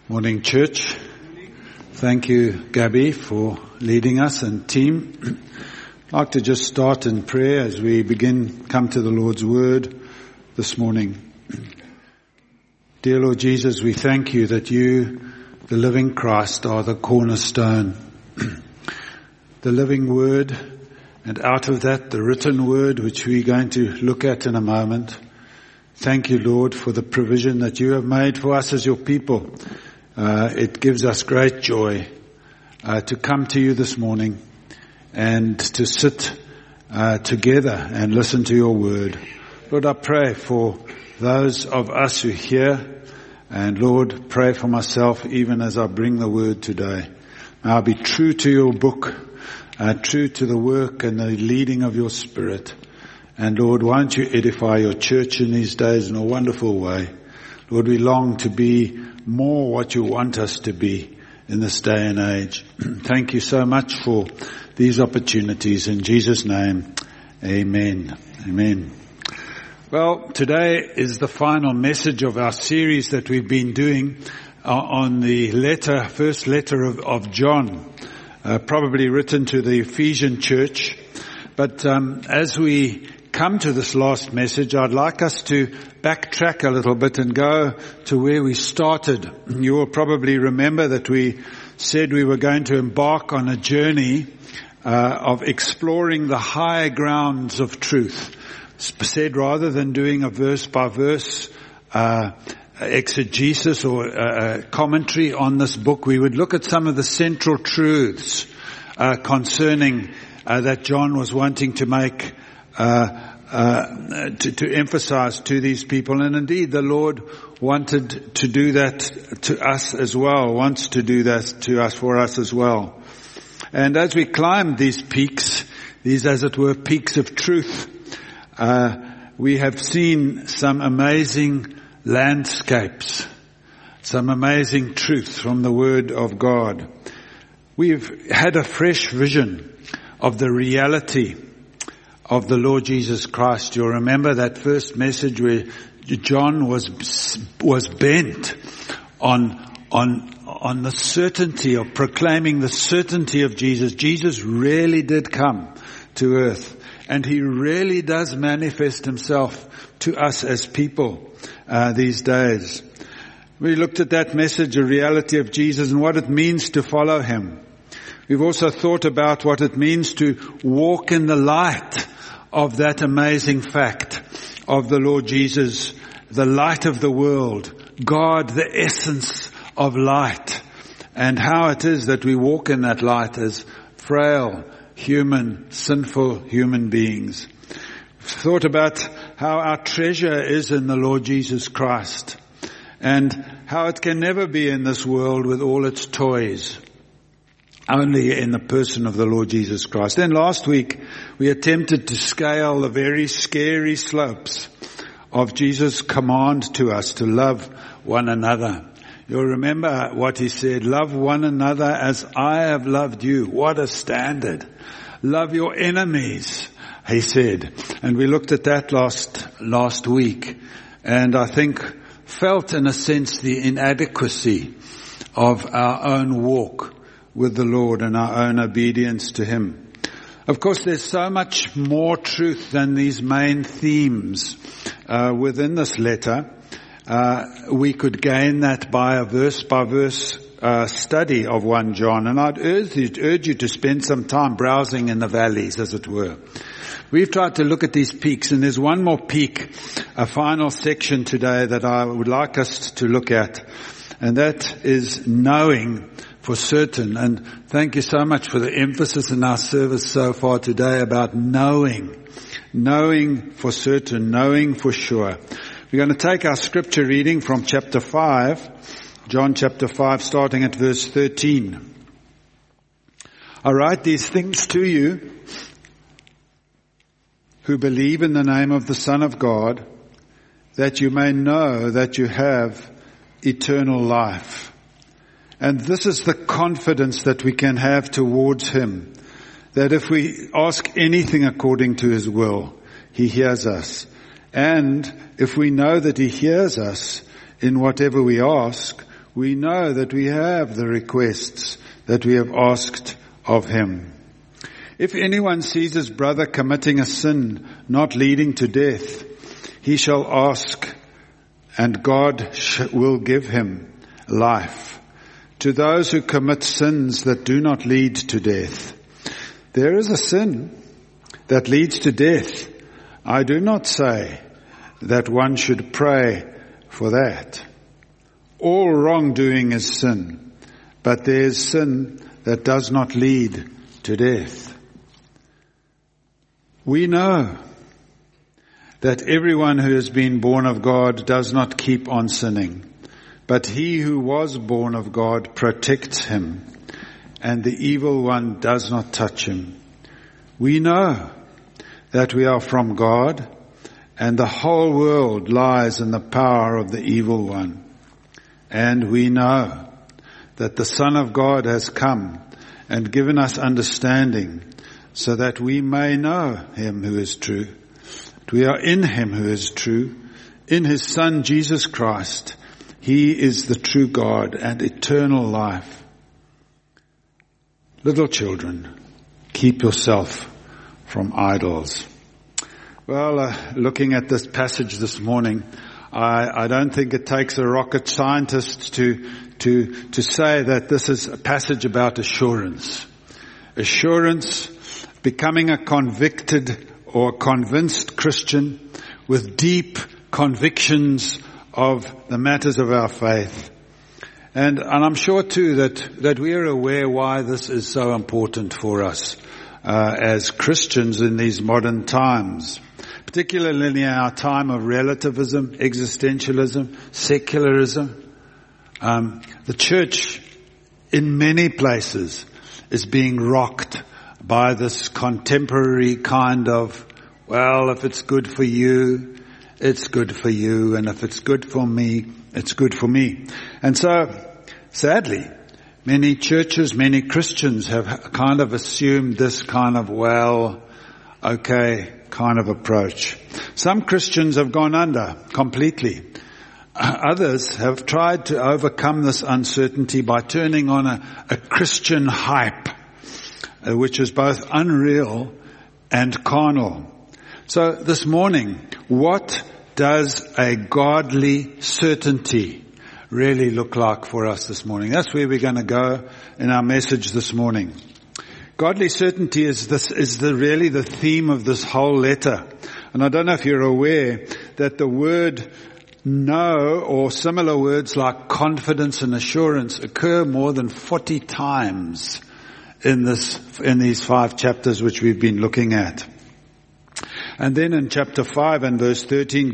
Morning, church. Thank you, Gabby, for leading us and team. I'd like to just start in prayer as we come to the Lord's Word this morning. Dear Lord Jesus, we thank you that you, the living Christ, are the cornerstone, the living Word, and out of that, the written Word, which we're going to look at in a moment. Thank you, Lord, for the provision that you have made for us as your people. It gives us great joy to come to you this morning and to sit together and listen to your word. Lord, I pray for those of us who hear, and Lord, pray for myself even as I bring the word today. May I be true to your book, true to the work and the leading of your Spirit. And Lord, won't you edify your church in these days in a wonderful way. Lord, we long to be more what you want us to be in this day and age. Thank you so much for these opportunities. In Jesus' name, amen. Amen. Well, today is the final message of our series that we've been doing on the first letter of John, probably written to the Ephesian church. But as we come to this last message, I'd like us to backtrack a little bit and go to where we started. You will probably remember that we said we were going to embark on a journey of exploring the high grounds of truth. Said rather than doing a verse by verse exegesis or commentary on this book, we would look at some of the central truths concerning that John was wanting to make to emphasize to these people. And indeed, the Lord wanted to do that to us as well, wants to do that to us, for us as well. And as we climbed these peaks, these as it were peaks of truth, we have seen some amazing landscapes, some amazing truths from the Word of God. We've had a fresh vision of the reality of the Lord Jesus Christ. You'll remember that first message where John was bent on the certainty of proclaiming the certainty of Jesus. Jesus really did come to earth, and he really does manifest himself to us as people these days. We looked at that message, the reality of Jesus and what it means to follow him. We've also thought about what it means to walk in the light of that amazing fact of the Lord Jesus, the light of the world, God, the essence of light, and how it is that we walk in that light as frail, human, sinful human beings. We've thought about how our treasure is in the Lord Jesus Christ, and how it can never be in this world with all its toys, only in the person of the Lord Jesus Christ. Then last week, we attempted to scale the very scary slopes of Jesus' command to us to love one another. You'll remember what he said, love one another as I have loved you. What a standard. Love your enemies, he said. And we looked at that last week, and I think felt in a sense the inadequacy of our own walk with the Lord and our own obedience to him. Of course, there's so much more truth than these main themes within this letter. We could gain that by a verse-by-verse study of 1 John, and I'd urge you to spend some time browsing in the valleys, as it were. We've tried to look at these peaks, and there's one more peak, a final section today that I would like us to look at, and that is knowing for certain. And thank you so much for the emphasis in our service so far today about knowing for certain, knowing for sure. We're going to take our scripture reading from chapter 5, John chapter 5, starting at verse 13. I write these things to you who believe in the name of the Son of God, that you may know that you have eternal life. And this is the confidence that we can have towards him, that if we ask anything according to his will, he hears us. And if we know that he hears us in whatever we ask, we know that we have the requests that we have asked of him. If anyone sees his brother committing a sin not leading to death, he shall ask, and God will give him life. To those who commit sins that do not lead to death, there is a sin that leads to death. I do not say that one should pray for that. All wrongdoing is sin, but there is sin that does not lead to death. We know that everyone who has been born of God does not keep on sinning, but he who was born of God protects him, and the evil one does not touch him. We know that we are from God, and the whole world lies in the power of the evil one. And we know that the Son of God has come and given us understanding so that we may know him who is true. We are in him who is true, in his Son Jesus Christ. He is the true God and eternal life. Little children, keep yourself from idols. Well, looking at this passage this morning, I don't think it takes a rocket scientist to say that this is a passage about assurance. Assurance, becoming a convicted or convinced Christian with deep convictions of the matters of our faith. And I'm sure too that we are aware why this is so important for us as Christians in these modern times. Particularly in our time of relativism, existentialism, secularism. The church in many places is being rocked by this contemporary kind of, well, if it's good for you, it's good for you, and if it's good for me, it's good for me. And so, sadly, many churches, many Christians have kind of assumed this kind of, well, okay, kind of approach. Some Christians have gone under completely. Others have tried to overcome this uncertainty by turning on a Christian hype, which is both unreal and carnal. So this morning, what does a godly certainty really look like for us this morning? That's where we're going to go in our message this morning. Godly certainty is really the theme of this whole letter. And I don't know if you're aware that the word know or similar words like confidence and assurance occur more than 40 times in these 5 chapters which we've been looking at. And then in chapter 5 and verse 13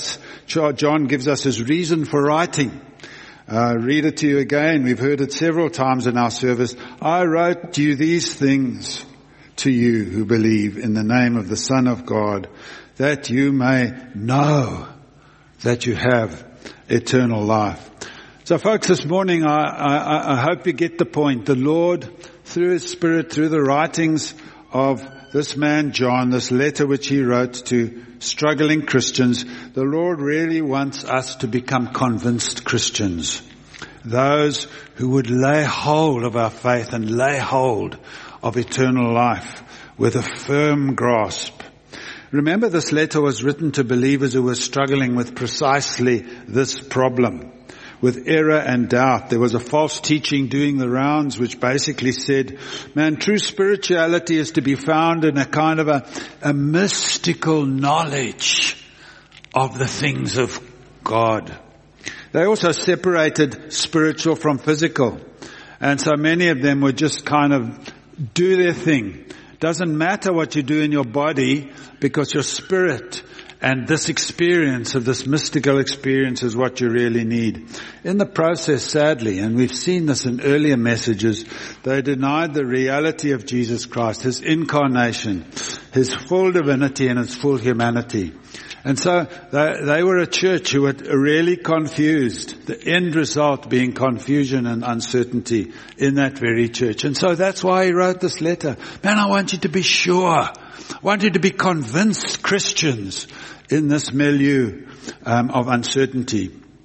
John gives us his reason for writing. Read it to you again. We've heard it several times in our service. I wrote you these things to you who believe in the name of the Son of God, that you may know that you have eternal life. So folks, this morning I hope you get the point. The Lord, through his Spirit, through the writings of this man John, this letter which he wrote to struggling Christians, the Lord really wants us to become convinced Christians. Those who would lay hold of our faith and lay hold of eternal life with a firm grasp. Remember, this letter was written to believers who were struggling with precisely this problem, with error and doubt. There was a false teaching doing the rounds which basically said, man, true spirituality is to be found in a kind of a mystical knowledge of the things of God. They also separated spiritual from physical. And so many of them would just kind of do their thing. Doesn't matter what you do in your body, because your spirit and this experience of this mystical experience is what you really need. In the process, sadly, and we've seen this in earlier messages, they denied the reality of Jesus Christ, his incarnation, his full divinity and his full humanity. And so they were a church who were really confused, the end result being confusion and uncertainty in that very church. And so that's why he wrote this letter. Man, I want you to be sure. I want you to be convinced Christians in this milieu of uncertainty.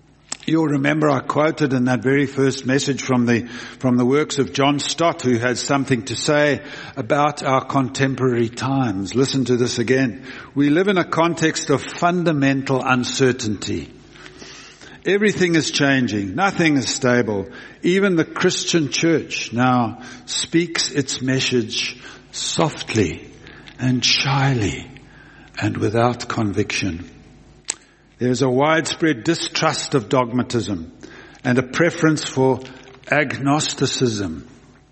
You'll remember I quoted in that very first message from the works of John Stott, who has something to say about our contemporary times. Listen to this again. We live in a context of fundamental uncertainty. Everything is changing. Nothing is stable. Even the Christian church now speaks its message softly and shyly and without conviction. There's a widespread distrust of dogmatism and a preference for agnosticism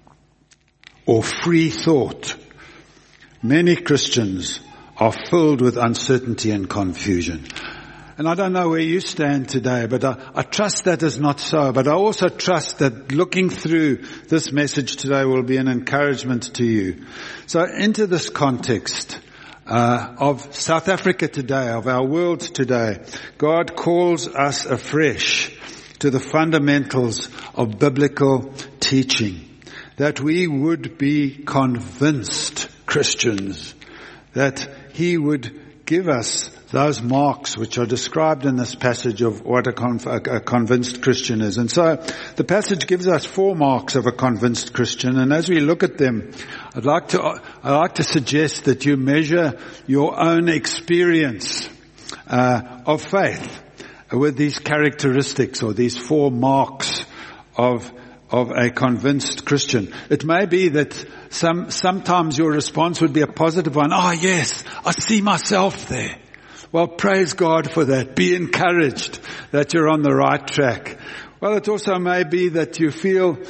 or free thought. Many Christians are filled with uncertainty and confusion. And I don't know where you stand today, but I trust that is not so. But I also trust that looking through this message today will be an encouragement to you. So into this context of South Africa today, of our world today, God calls us afresh to the fundamentals of biblical teaching, that we would be convinced Christians, that He would give us those marks which are described in this passage of what a convinced Christian is. And so the passage gives us 4 marks of a convinced Christian, and as we look at them, I'd like to suggest that you measure your own experience of faith with these characteristics or these 4 marks of a convinced Christian. It may be that sometimes your response would be a positive one. Oh yes, I see myself there. Well, praise God for that. Be encouraged that you're on the right track. Well, it also may be that you feel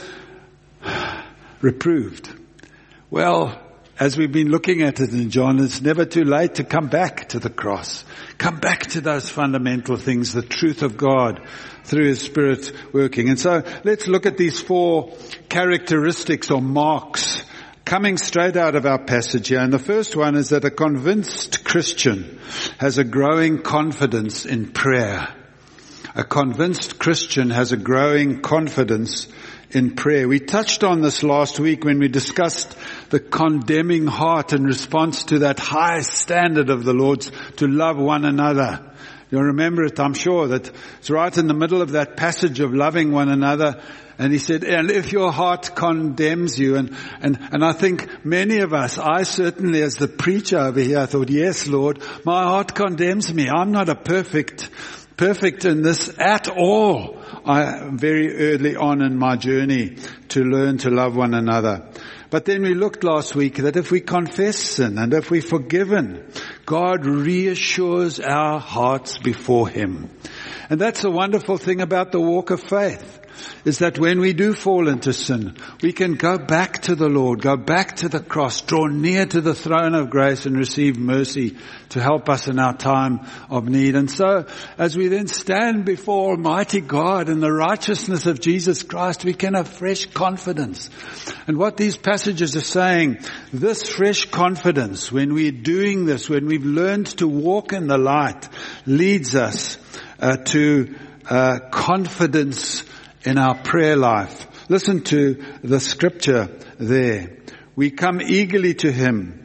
reproved. Well, as we've been looking at it in John, it's never too late to come back to the cross. Come back to those fundamental things, the truth of God through His Spirit working. And so let's look at these 4 characteristics or marks coming straight out of our passage here. And the first one is that a convinced Christian has a growing confidence in prayer. A convinced Christian has a growing confidence in prayer. We touched on this last week when we discussed the condemning heart in response to that high standard of the Lord's to love one another. You'll remember it, I'm sure, that it's right in the middle of that passage of loving one another. And He said, and if your heart condemns you, and I think many of us, I certainly as the preacher over here, I thought, yes, Lord, my heart condemns me. I'm not a perfect in this at all. I very early on in my journey to learn to love one another. But then we looked last week that if we confess sin and if we're forgiven, God reassures our hearts before Him. And that's the wonderful thing about the walk of faith, is that when we do fall into sin, we can go back to the Lord, go back to the cross, draw near to the throne of grace and receive mercy to help us in our time of need. And so, as we then stand before Almighty God in the righteousness of Jesus Christ, we can have fresh confidence. And what these passages are saying, this fresh confidence, when we're doing this, when we've learned to walk in the light, leads us to confidence in our prayer life. Listen to the scripture there. We come eagerly to Him,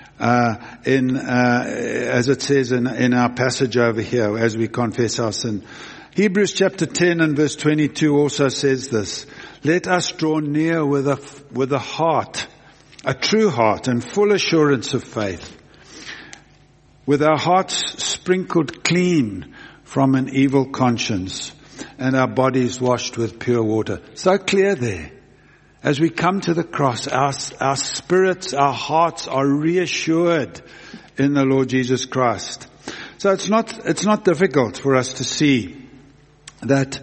as it says in our passage over here, as we confess our sin. Hebrews chapter 10 and verse 22 also says this. Let us draw near with a heart, a true heart and full assurance of faith, with our hearts sprinkled clean from an evil conscience and our bodies washed with pure water. So clear there. As we come to the cross, our spirits, our hearts are reassured in the Lord Jesus Christ. So it's not difficult for us to see that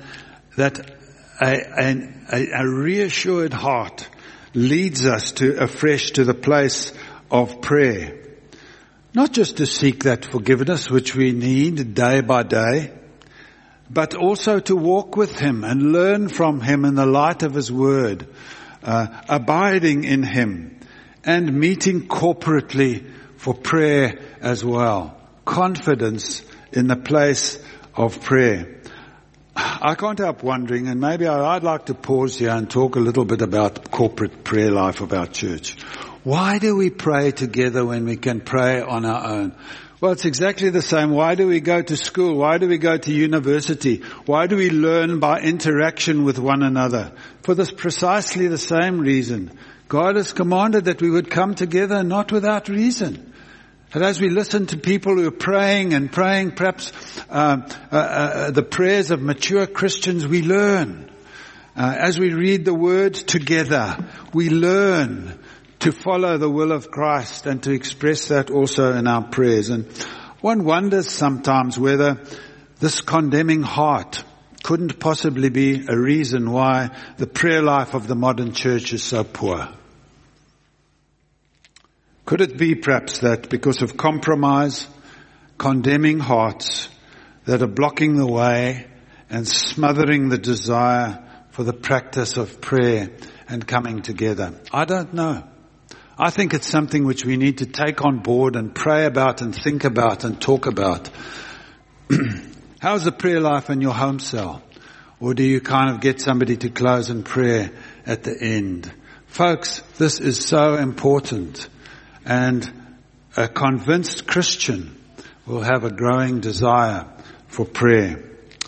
a reassured heart leads us afresh to the place of prayer. Not just to seek that forgiveness which we need day by day, but also to walk with Him and learn from Him in the light of His Word, abiding in Him and meeting corporately for prayer as well. Confidence in the place of prayer. I can't help wondering, and maybe I'd like to pause here and talk a little bit about the corporate prayer life of our church. Why do we pray together when we can pray on our own? Well, it's exactly the same. Why do we go to school? Why do we go to university? Why do we learn by interaction with one another? For this precisely the same reason. God has commanded that we would come together, not without reason. And as we listen to people who are praying perhaps the prayers of mature Christians, we learn. As we read the Word together, we learn to follow the will of Christ and to express that also in our prayers. And one wonders sometimes whether this condemning heart couldn't possibly be a reason why the prayer life of the modern church is so poor. Could it be perhaps that because of compromise, condemning hearts that are blocking the way and smothering the desire for the practice of prayer and coming together? I don't know. I think it's something which we need to take on board and pray about and think about and talk about. How's the prayer life in your home cell? Or do you kind of get somebody to close in prayer at the end? Folks, this is so important. And a convinced Christian will have a growing desire for prayer.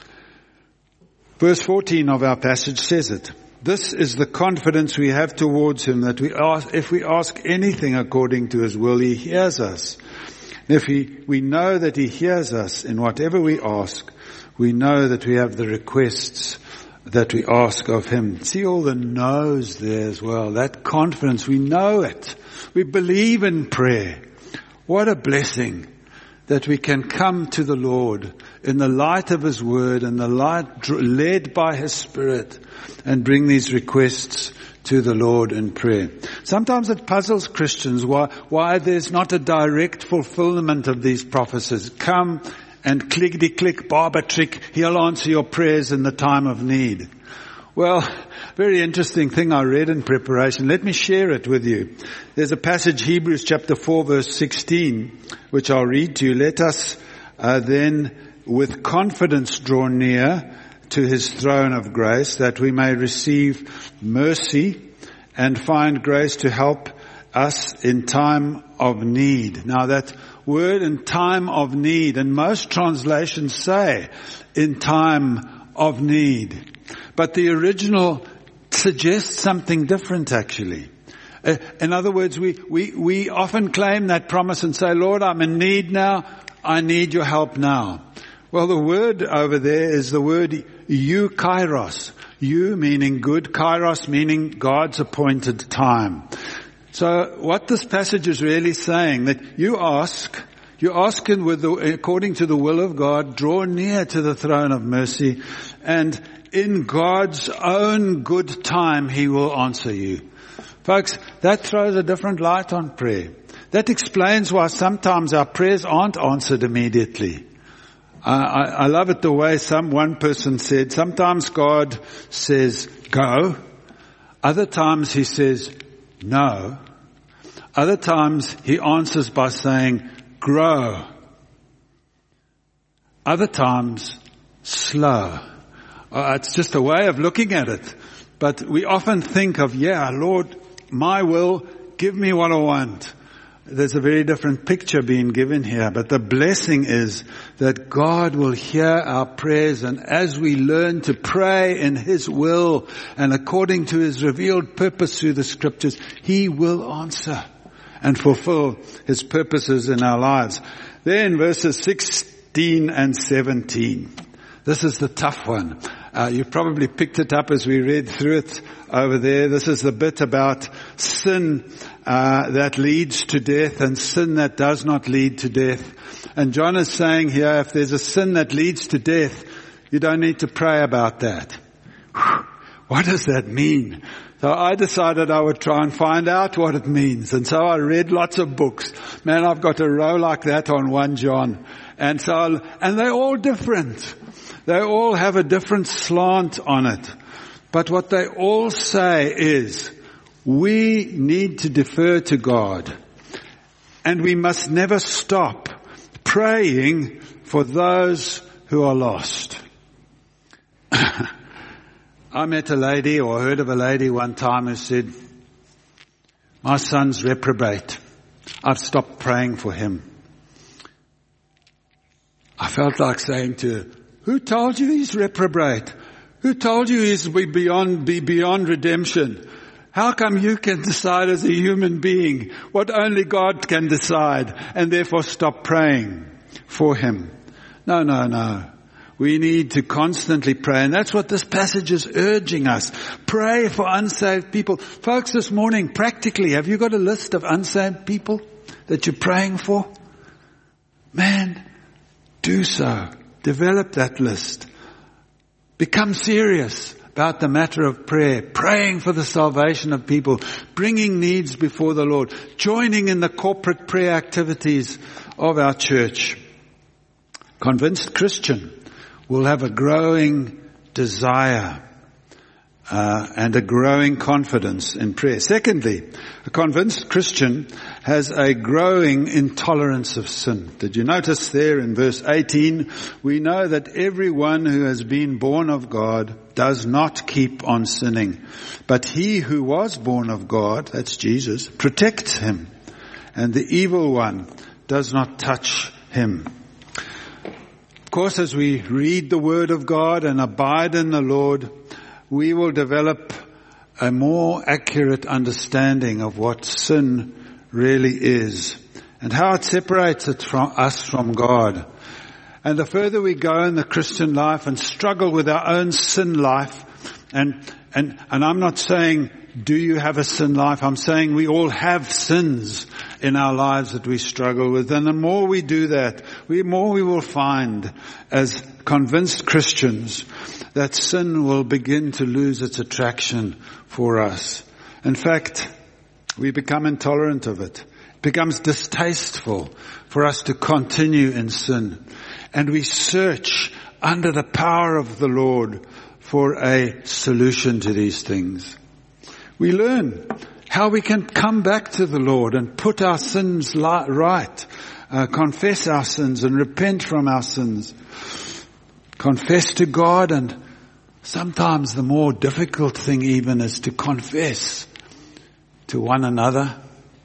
Verse 14 of our passage says it. This is the confidence we have towards Him, that if we ask anything according to His will, He hears us. And if we know that He hears us in whatever we ask, we know that we have the requests that we ask of Him. See all the no's there as well. That confidence, we know it. We believe in prayer. What a blessing that we can come to the Lord in the light of His Word and the light led by His Spirit and bring these requests to the Lord in prayer. Sometimes it puzzles Christians why there's not a direct fulfillment of these prophecies. Come and clickety-click, barber trick, He'll answer your prayers in the time of need. Well, very interesting thing I read in preparation. Let me share it with you. There's a passage, Hebrews chapter 4 verse 16, which I'll read to you. Let us then with confidence draw near to His throne of grace, that we may receive mercy and find grace to help us in time of need. Now that word, in time of need, and most translations say in time of need. But the original suggests something different actually. In other words, we often claim that promise and say, Lord, I'm in need now. I need your help now. Well, the word over there is the word eukairos. Eu meaning good, kairos meaning God's appointed time. So what this passage is really saying, that you ask according to the will of God, draw near to the throne of mercy, and in God's own good time He will answer you. Folks, that throws a different light on prayer. That explains why sometimes our prayers aren't answered immediately. I love it the way one person said, sometimes God says, go. Other times He says, no. Other times He answers by saying, grow. Other times, slow. It's just a way of looking at it. But we often think of, Lord, my will, give me what I want. There's a very different picture being given here, but the blessing is that God will hear our prayers, and as we learn to pray in His will and according to His revealed purpose through the Scriptures, He will answer and fulfill His purposes in our lives. Then verses 16 and 17. This is the tough one. You probably picked it up as we read through it over there. This is the bit about sin that leads to death and sin that does not lead to death. And John is saying here, if there's a sin that leads to death, you don't need to pray about that. What does that mean? So I decided I would try and find out what it means. And so I read lots of books. Man, I've got a row like that on 1 John. And they're all different. They all have a different slant on it. But what they all say is, we need to defer to God. And we must never stop praying for those who are lost. I met a lady, or heard of a lady one time, who said, my son's reprobate. I've stopped praying for him. I felt like saying to her, who told you he's reprobate? Who told you he's beyond redemption? How come you can decide as a human being what only God can decide and therefore stop praying for him? No. We need to constantly pray, and that's what this passage is urging us. Pray for unsaved people. Folks, this morning, practically, have you got a list of unsaved people that you're praying for? Man, do so. Develop that list. Become serious about the matter of prayer, praying for the salvation of people, bringing needs before the Lord, joining in the corporate prayer activities of our church. Convinced Christian will have a growing desire and a growing confidence in prayer. Secondly, a convinced Christian has a growing intolerance of sin. Did you notice there in verse 18, we know that everyone who has been born of God does not keep on sinning. But he who was born of God, that's Jesus, protects him, and the evil one does not touch him. Of course, as we read the Word of God and abide in the Lord, we will develop a more accurate understanding of what sin really is and how it separates us from God. And the further we go in the Christian life and struggle with our own sin life, and I'm not saying, do you have a sin life? I'm saying we all have sins in our lives that we struggle with. And the more we do that, the more we will find as convinced Christians that sin will begin to lose its attraction for us. In fact, we become intolerant of it. It becomes distasteful for us to continue in sin. And we search under the power of the Lord for a solution to these things. We learn how we can come back to the Lord and put our sins right, confess our sins and repent from our sins, confess to God, and sometimes the more difficult thing even is to confess to one another.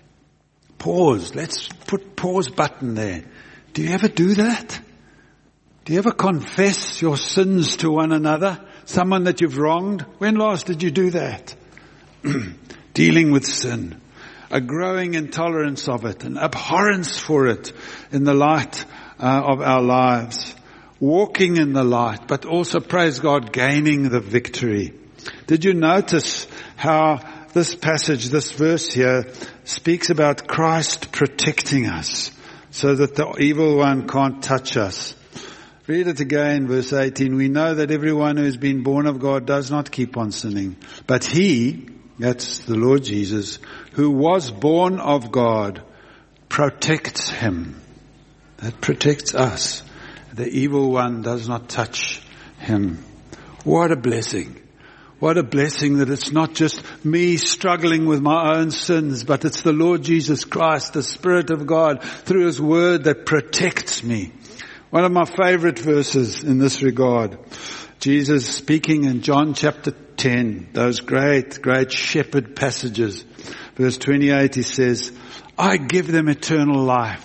Pause. Let's put pause button there. Do you ever do that? Do you ever confess your sins to one another? Someone that you've wronged? When last did you do that? Dealing with sin, a growing intolerance of it, an abhorrence for it in the light of our lives, walking in the light, but also, praise God, gaining the victory. Did you notice how this passage, this verse here, speaks about Christ protecting us so that the evil one can't touch us? Read it again, verse 18. We know that everyone who has been born of God does not keep on sinning, but he, that's the Lord Jesus, who was born of God, protects him. That protects us. The evil one does not touch him. What a blessing. What a blessing that it's not just me struggling with my own sins, but it's the Lord Jesus Christ, the Spirit of God, through His Word that protects me. One of my favorite verses in this regard, Jesus speaking in John chapter 10, those great shepherd passages. Verse 28, He says, I give them eternal life,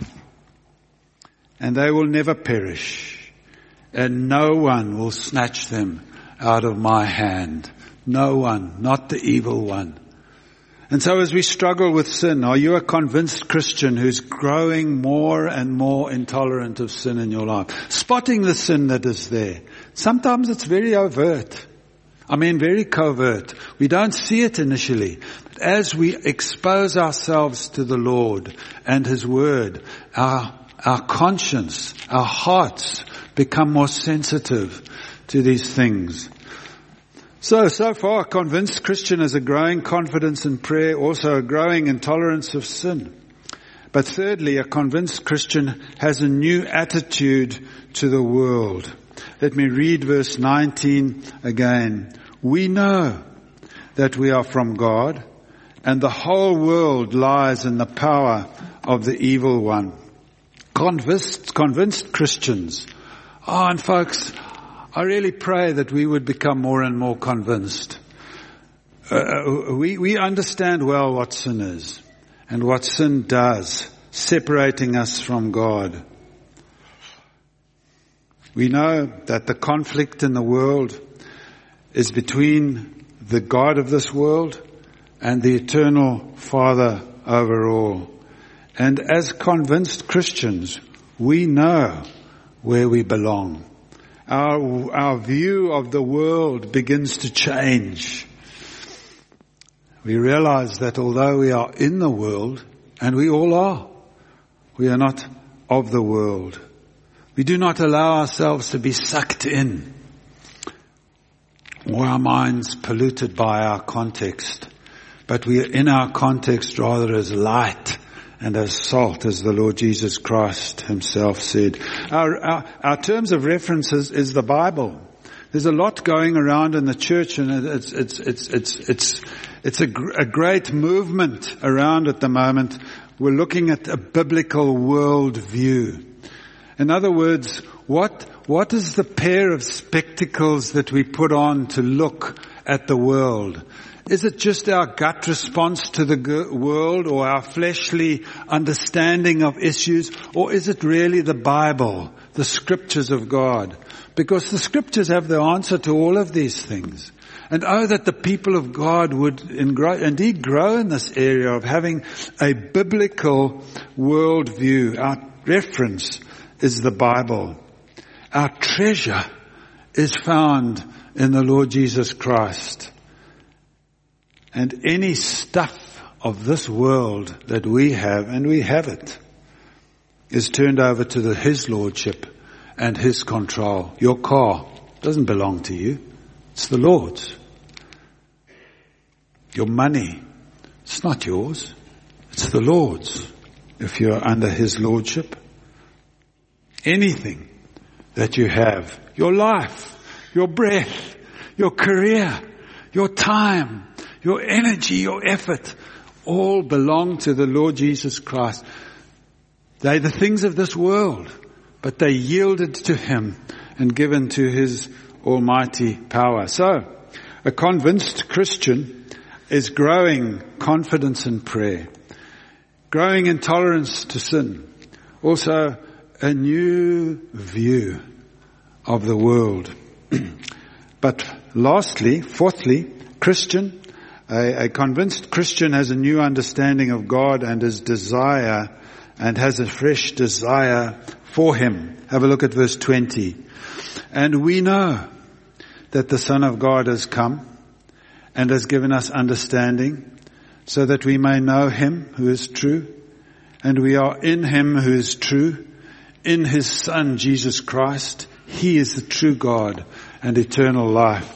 and they will never perish, and no one will snatch them out of my hand. No one, not the evil one. And so as we struggle with sin, are you a convinced Christian who's growing more and more intolerant of sin in your life? Spotting the sin that is there. Sometimes it's very overt. Very covert. We don't see it initially. But as we expose ourselves to the Lord and His Word, our conscience, our hearts become more sensitive to these things. So far, a convinced Christian has a growing confidence in prayer, also a growing intolerance of sin. But thirdly, a convinced Christian has a new attitude to the world. Let me read verse 19 again. We know that we are from God, and the whole world lies in the power of the evil one. Convinced Christians. And folks, I really pray that we would become more and more convinced. We understand well what sin is and what sin does, separating us from God. We know that the conflict in the world is between the God of this world and the eternal Father over all. And as convinced Christians, we know where we belong. Our view of the world begins to change. We realize that although we are in the world, and we all are, we are not of the world. We do not allow ourselves to be sucked in, or our minds polluted by our context. But we are in our context rather as light and as salt, as the Lord Jesus Christ himself said. Our terms of references is the Bible. There's a lot going around in the church, and it's a great movement around at the moment. We're looking at a biblical world view. In other words, what is the pair of spectacles that we put on to look at the world? Is it just our gut response to the world, or our fleshly understanding of issues? Or is it really the Bible, the scriptures of God? Because the scriptures have the answer to all of these things. And that the people of God would indeed grow in this area of having a biblical worldview. Our reference is the Bible. Our treasure is found in the Lord Jesus Christ. And any stuff of this world that we have, and we have it, is turned over to His Lordship and His control. Your car doesn't belong to you. It's the Lord's. Your money, it's not yours. It's the Lord's, if you're under His Lordship. Anything that you have, your life, your breath, your career, your time, your energy, your effort, all belong to the Lord Jesus Christ. They're the things of this world, but they yielded to Him and given to His almighty power. So, a convinced Christian is growing confidence in prayer, growing in tolerance to sin, also a new view of the world. But fourthly, Christian, a convinced Christian has a new understanding of God and his desire, and has a fresh desire for Him. Have a look at verse 20. And we know that the Son of God has come and has given us understanding, so that we may know Him who is true, and we are in Him who is true, in His Son Jesus Christ. He is the true God and eternal life.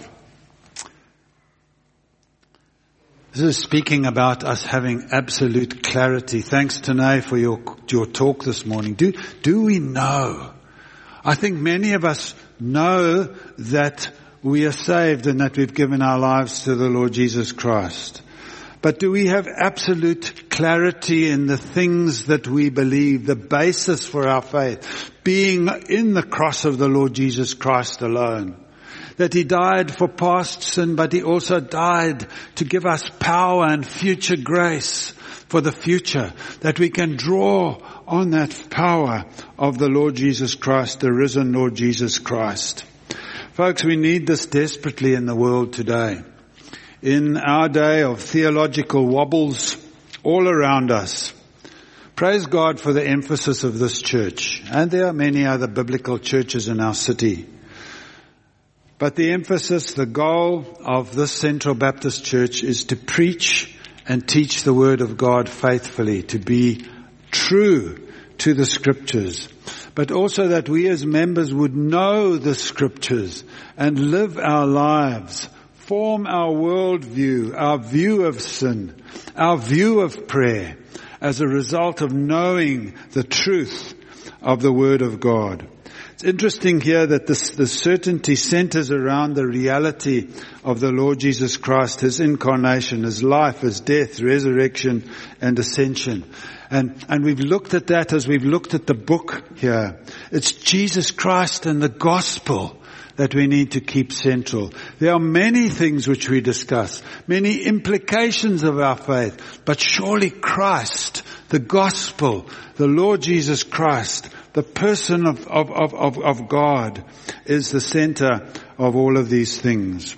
This is speaking about us having absolute clarity. Thanks, Tanae, for your talk this morning. Do we know? I think many of us know that we are saved and that we've given our lives to the Lord Jesus Christ. But do we have absolute clarity in the things that we believe, the basis for our faith, being in the cross of the Lord Jesus Christ alone? That He died for past sin, but He also died to give us power and future grace for the future, that we can draw on that power of the Lord Jesus Christ, the risen Lord Jesus Christ. Folks, we need this desperately in the world today. In our day of theological wobbles all around us, praise God for the emphasis of this church. And there are many other biblical churches in our city. But the emphasis, the goal of this Central Baptist Church is to preach and teach the Word of God faithfully, to be true to the Scriptures, but also that we as members would know the Scriptures and live our lives, form our worldview, our view of sin, our view of prayer, as a result of knowing the truth of the Word of God. It's interesting here that the certainty centers around the reality of the Lord Jesus Christ, His incarnation, His life, His death, resurrection, and ascension. And we've looked at that as we've looked at the book here. It's Jesus Christ and the gospel that we need to keep central. There are many things which we discuss, many implications of our faith, but surely Christ, The gospel, the Lord Jesus Christ, the person of God is the center of all of these things.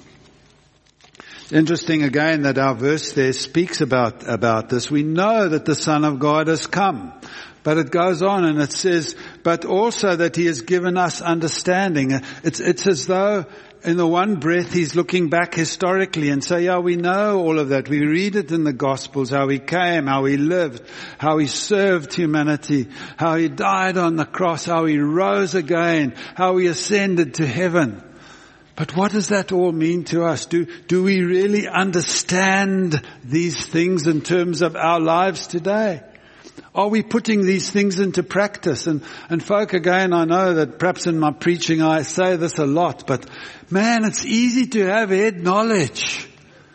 Interesting again that our verse there speaks about this. We know that the Son of God has come. But it goes on and it says, but also that He has given us understanding. It's as though in the one breath He's looking back historically and say, yeah, we know all of that. We read it in the Gospels, how He came, how He lived, how He served humanity, how He died on the cross, how He rose again, how He ascended to heaven. But what does that all mean to us? Do we really understand these things in terms of our lives today? Are we putting these things into practice? And folk, again, I know that perhaps in my preaching I say this a lot, but man, it's easy to have head knowledge.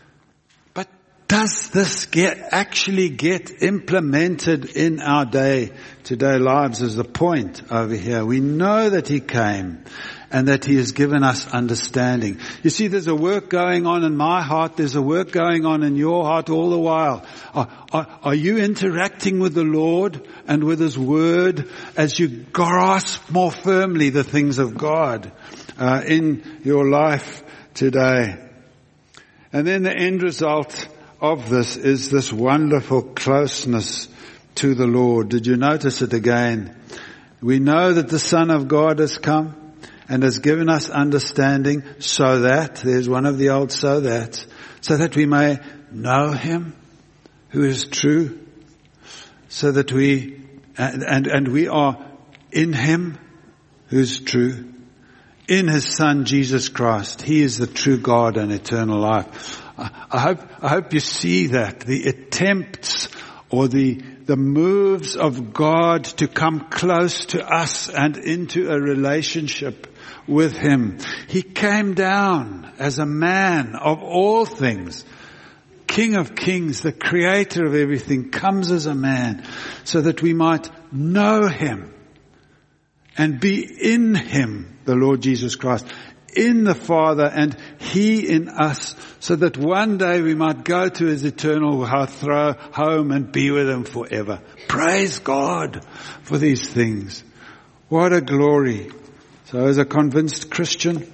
But does this actually get implemented in our day-to-day lives is the point over here. We know that He came and that He has given us understanding. You see, there's a work going on in my heart. There's a work going on in your heart all the while. Are you interacting with the Lord and with His Word as you grasp more firmly the things of God in your life today? And then the end result of this is this wonderful closeness to the Lord. Did you notice it again? We know that the Son of God has come and has given us understanding so that, there's one of the old so that we may know Him who is true, so that we, and we are in Him who's true, in His Son Jesus Christ. He is the true God and eternal life. I hope you see that, the attempts or the moves of God to come close to us and into a relationship with Him. He came down as a man of all things, King of kings, the creator of everything, comes as a man so that we might know Him and be in Him, the Lord Jesus Christ, in the Father and He in us, so that one day we might go to His eternal home and be with Him forever. Praise God for these things. What a glory. So as a convinced Christian,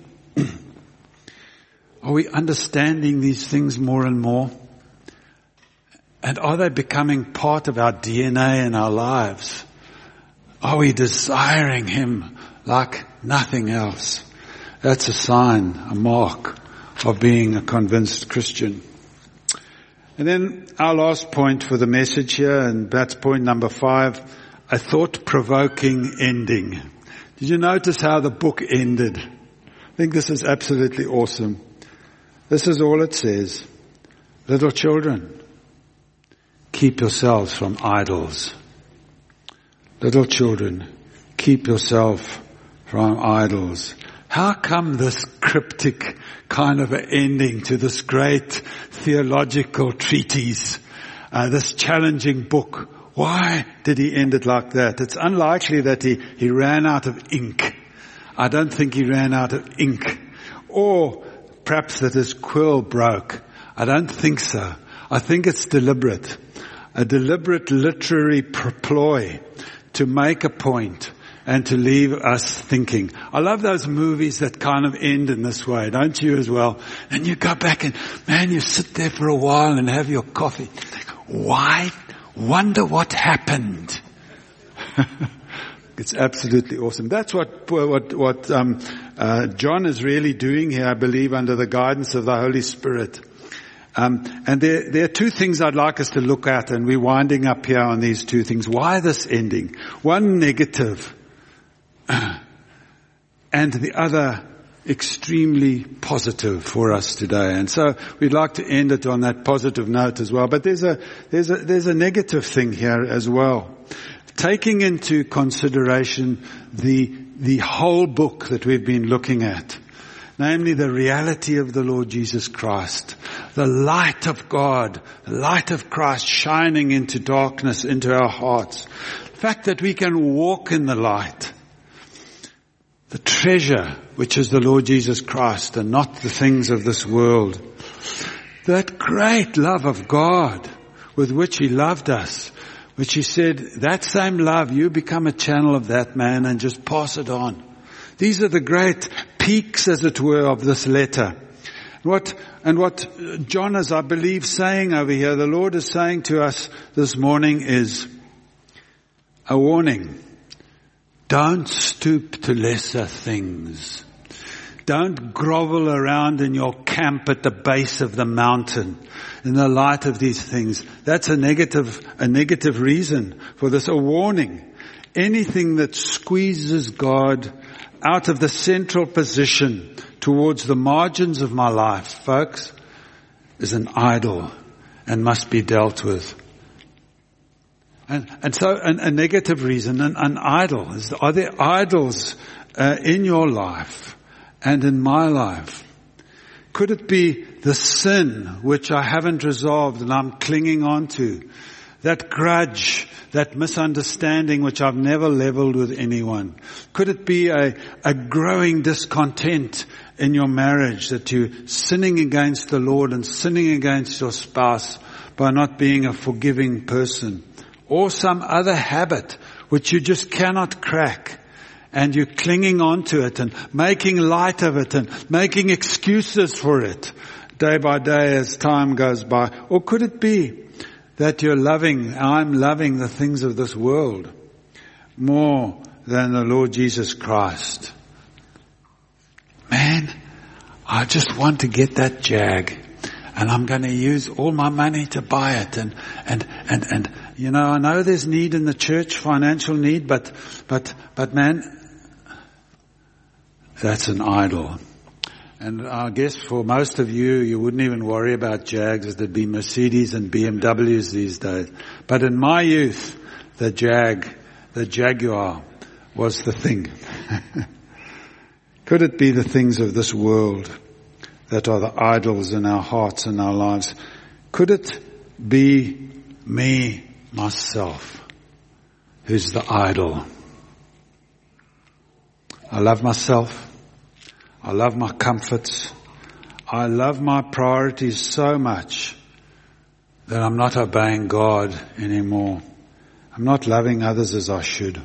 are we understanding these things more and more? And are they becoming part of our DNA in our lives? Are we desiring Him like nothing else? That's a sign, a mark of being a convinced Christian. And then our last point for the message here, and that's point number 5, a thought-provoking ending. Did you notice how the book ended? I think this is absolutely awesome. This is all it says. Little children, keep yourselves from idols. Little children, keep yourself from idols. How come this cryptic kind of an ending to this great theological treatise, this challenging book? Why did he end it like that? It's unlikely that he ran out of ink. I don't think he ran out of ink. Or perhaps that his quill broke. I don't think so. I think it's deliberate. A deliberate literary ploy to make a point and to leave us thinking. I love those movies that kind of end in this way, don't you as well? And you go back and, man, you sit there for a while and have your coffee. Why? Wonder what happened. It's absolutely awesome. That's what John is really doing here, I believe, under the guidance of the Holy Spirit. And there are two things I'd like us to look at, and we're winding up here on these two things. Why this ending? One negative, and the other extremely positive for us today. And so we'd like to end it on that positive note as well. But there's a negative thing here as well. Taking into consideration the whole book that we've been looking at, namely the reality of the Lord Jesus Christ, the light of God, the light of Christ shining into darkness, into our hearts. The fact that we can walk in the light, the treasure which is the Lord Jesus Christ and not the things of this world. That great love of God with which He loved us, which he said, that same love, you become a channel of that, man, and just pass it on. These are the great peaks, as it were, of this letter. And what John is, I believe, saying over here, the Lord is saying to us this morning is a warning. Don't stoop to lesser things. Don't grovel around in your camp at the base of the mountain in the light of these things. That's a negative reason for this, a warning. Anything that squeezes God out of the central position towards the margins of my life, folks, is an idol and must be dealt with. And so a negative reason, an idol. Are there idols in your life and in my life? Could it be the sin which I haven't resolved and I'm clinging on to? That grudge, that misunderstanding which I've never leveled with anyone? Could it be a growing discontent in your marriage, that you're sinning against the Lord and sinning against your spouse by not being a forgiving person? Or some other habit which you just cannot crack, and you're clinging on to it and making light of it and making excuses for it day by day as time goes by? Or could it be that I'm loving the things of this world more than the Lord Jesus Christ? Man, I just want to get that Jag, and I'm going to use all my money to buy it. And I know there's need in the church, financial need, but man, that's an idol. And I guess for most of you wouldn't even worry about Jags. There'd be Mercedes and BMWs these days. But in my youth, the Jaguar was the thing. Could it be the things of this world that are the idols in our hearts and our lives? Could it be me, myself, who's the idol? I love myself. I love my comforts. I love my priorities so much that I'm not obeying God anymore. I'm not loving others as I should.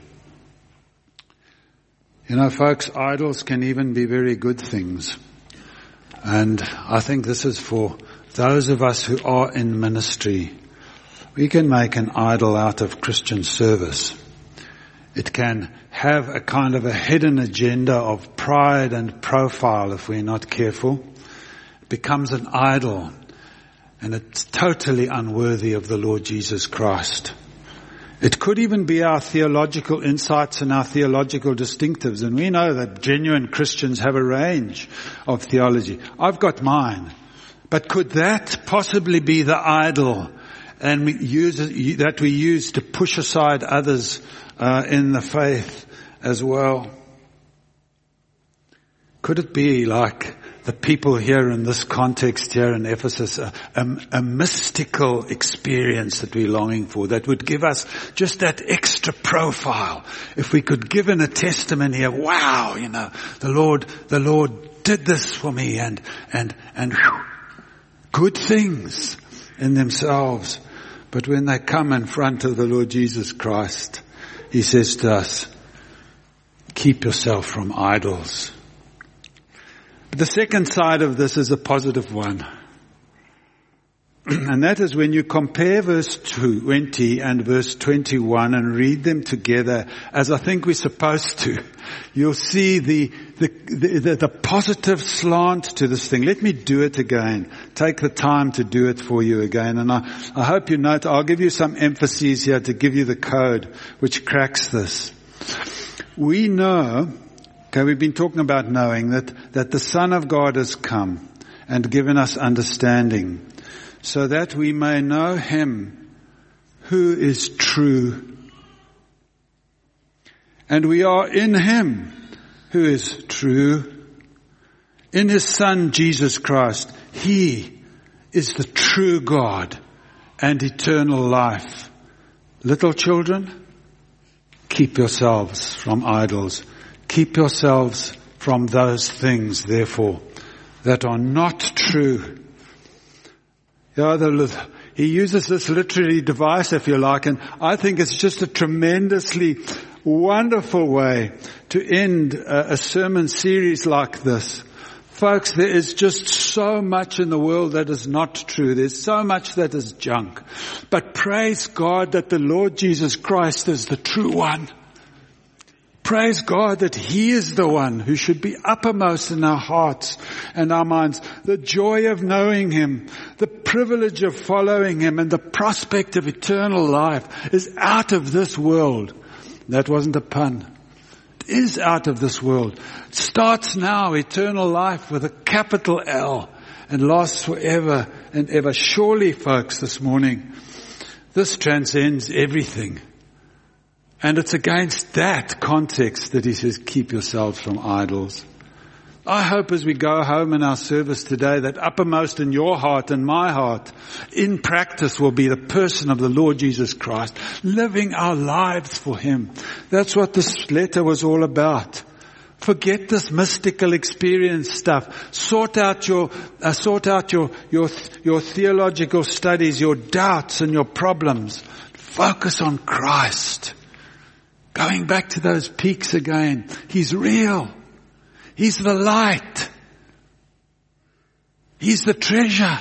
You know, folks, idols can even be very good things. And I think this is for those of us who are in ministry. We can make an idol out of Christian service. It can have a kind of a hidden agenda of pride and profile if we're not careful. It becomes an idol, and it's totally unworthy of the Lord Jesus Christ. It could even be our theological insights and our theological distinctives. And we know that genuine Christians have a range of theology. I've got mine. But could that possibly be the idol and that we use to push aside others in the faith as well? Could it be like the people here in this context here in Ephesus, a mystical experience that we're longing for, that would give us just that extra profile? If we could give in a testimony of, wow, the Lord did this for me, and whew, good things in themselves. But when they come in front of the Lord Jesus Christ, He says to us, keep yourself from idols. But the second side of this is a positive one. And that is when you compare verse 20 and verse 21 and read them together, as I think we're supposed to, you'll see the positive slant to this thing. Let me do it again. Take the time to do it for you again. And I hope you note, I'll give you some emphases here to give you the code which cracks this. We know, we've been talking about knowing that the Son of God has come and given us understanding, so that we may know Him who is true. And we are in Him who is true, in His Son Jesus Christ. He is the true God and eternal life. Little children, keep yourselves from idols. Keep yourselves from those things, therefore, that are not true. He uses this literary device, if you like, and I think it's just a tremendously wonderful way to end a sermon series like this. Folks, there is just so much in the world that is not true. There's so much that is junk. But praise God that the Lord Jesus Christ is the true one. Praise God that He is the one who should be uppermost in our hearts and our minds. The joy of knowing Him, the privilege of following Him, and the prospect of eternal life is out of this world. That wasn't a pun. It is out of this world. It starts now, eternal life with a capital L, and lasts forever and ever. Surely, folks, this morning, this transcends everything. And it's against that context that He says, keep yourselves from idols. I hope as we go home in our service today that uppermost in your heart and my heart, in practice, will be the person of the Lord Jesus Christ, living our lives for Him. That's what this letter was all about. Forget this mystical experience stuff. Sort out your theological studies, your doubts and your problems. Focus on Christ. Going back to those peaks again. He's real. He's the light. He's the treasure.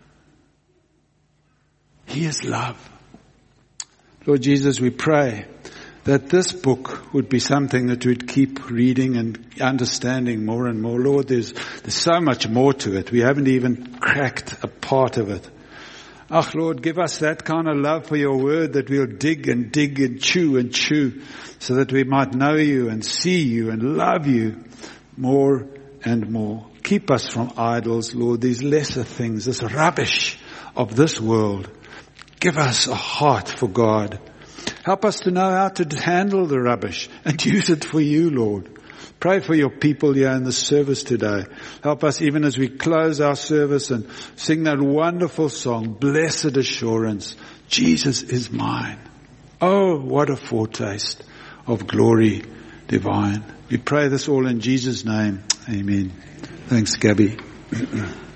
He is love. Lord Jesus, we pray that this book would be something that we'd keep reading and understanding more and more. Lord, there's so much more to it. We haven't even cracked a part of it. Ach, Lord, give us that kind of love for your word that we'll dig and chew so that we might know you and see you and love you more and more. Keep us from idols, Lord, these lesser things, this rubbish of this world. Give us a heart for God. Help us to know how to handle the rubbish and use it for you, Lord. Pray for your people here in the service today. Help us even as we close our service and sing that wonderful song, Blessed Assurance, Jesus is mine. Oh, what a foretaste of glory divine. We pray this all in Jesus' name. Amen. Thanks, Gabby.